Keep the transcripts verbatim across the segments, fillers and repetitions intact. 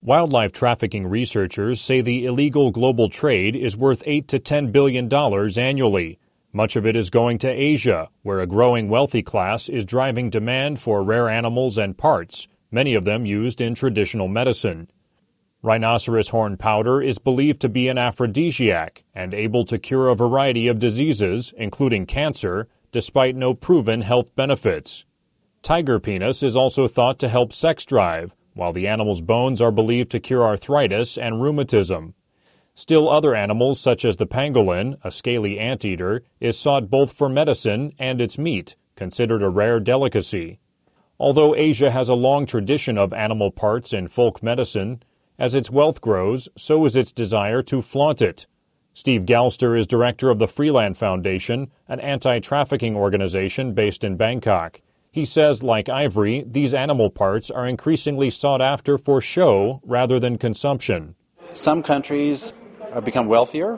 Wildlife trafficking researchers say the illegal global trade is worth eight to ten billion dollars annually. Much of it is going to Asia, where a growing wealthy class is driving demand for rare animals and parts, many of them used in traditional medicine. Rhinoceros horn powder is believed to be an aphrodisiac and able to cure a variety of diseases, including cancer, despite no proven health benefits. Tiger penis is also thought to help sex drive, while the animal's bones are believed to cure arthritis and rheumatism. Still, other animals, such as the pangolin, a scaly anteater, is sought both for medicine and its meat, considered a rare delicacy. Although Asia has a long tradition of animal parts in folk medicine, as its wealth grows, so is its desire to flaunt it. Steve Galster is director of the Freeland Foundation, an anti-trafficking organization based in Bangkok. He says, like ivory, these animal parts are increasingly sought after for show rather than consumption. Some countries have become wealthier,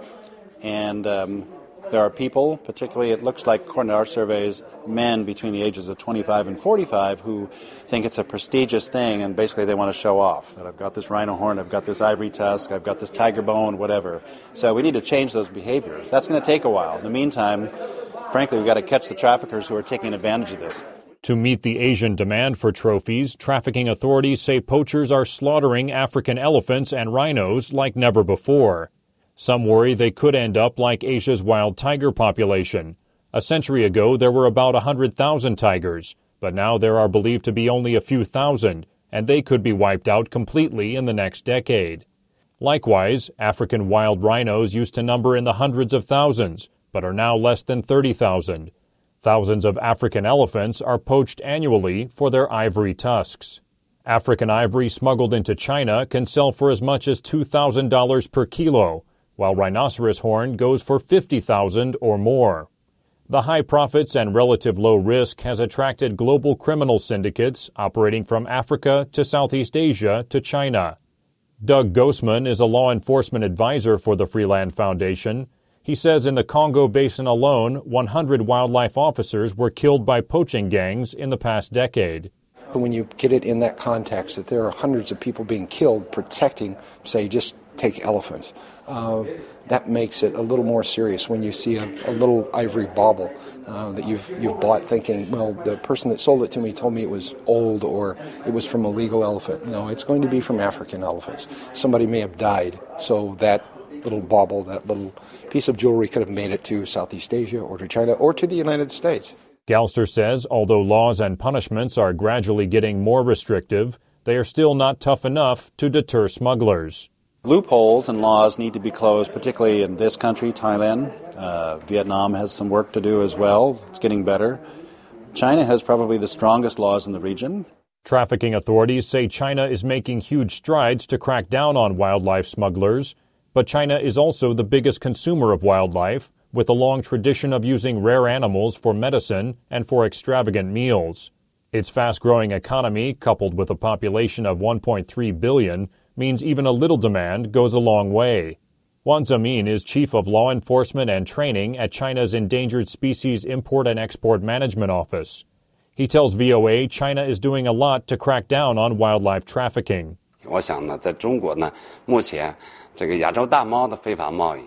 and um, there are people, particularly it looks like according to our surveys, men between the ages of twenty-five and forty-five who think it's a prestigious thing and basically they want to show off that I've got this rhino horn, I've got this ivory tusk, I've got this tiger bone, whatever. So we need to change those behaviors. That's going to take a while. In the meantime, frankly, we've got to catch the traffickers who are taking advantage of this. To meet the Asian demand for trophies, trafficking authorities say poachers are slaughtering African elephants and rhinos like never before. Some worry they could end up like Asia's wild tiger population. A century ago, there were about one hundred thousand tigers, but now there are believed to be only a few thousand, and they could be wiped out completely in the next decade. Likewise, African wild rhinos used to number in the hundreds of thousands, but are now less than thirty thousand. Thousands of African elephants are poached annually for their ivory tusks. African ivory smuggled into China can sell for as much as two thousand dollars per kilo, while rhinoceros horn goes for fifty thousand dollars or more. The high profits and relative low risk has attracted global criminal syndicates operating from Africa to Southeast Asia to China. Doug Gosman is a law enforcement advisor for the Freeland Foundation. He says in the Congo Basin alone, one hundred wildlife officers were killed by poaching gangs in the past decade. When you get it in that context, that there are hundreds of people being killed protecting, say, just take elephants, uh, that makes it a little more serious when you see a, a little ivory bauble uh, that you've you've bought thinking, well, the person that sold it to me told me it was old or it was from a legal elephant. No, it's going to be from African elephants. Somebody may have died, so that little bauble, that little piece of jewelry could have made it to Southeast Asia or to China or to the United States. Galster says although laws and punishments are gradually getting more restrictive, they are still not tough enough to deter smugglers. Loopholes in laws need to be closed, particularly in this country, Thailand. Uh, Vietnam has some work to do as well. It's getting better. China has probably the strongest laws in the region. Trafficking authorities say China is making huge strides to crack down on wildlife smugglers, but China is also the biggest consumer of wildlife, with a long tradition of using rare animals for medicine and for extravagant meals. Its fast-growing economy, coupled with a population of one point three billion, means even a little demand goes a long way. Wang Zemin is chief of law enforcement and training at China's Endangered Species Import and Export Management Office. He tells V O A China is doing a lot to crack down on wildlife trafficking. 我想呢，在中国呢，目前这个亚洲大猫的非法贸易。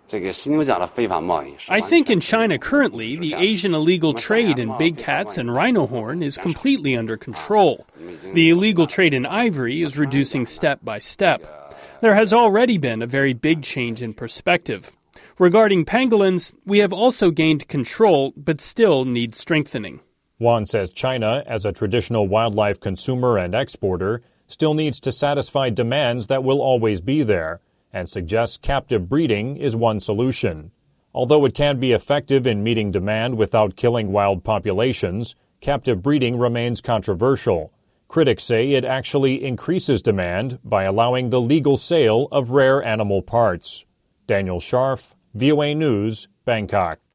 I think in China currently, the Asian illegal trade in big cats and rhino horn is completely under control. The illegal trade in ivory is reducing step by step. There has already been a very big change in perspective. Regarding pangolins, we have also gained control, but still need strengthening. Wang says China, as a traditional wildlife consumer and exporter, still needs to satisfy demands that will always be there, and suggests captive breeding is one solution. Although it can be effective in meeting demand without killing wild populations, captive breeding remains controversial. Critics say it actually increases demand by allowing the legal sale of rare animal parts. Daniel Scharf, V O A News, Bangkok.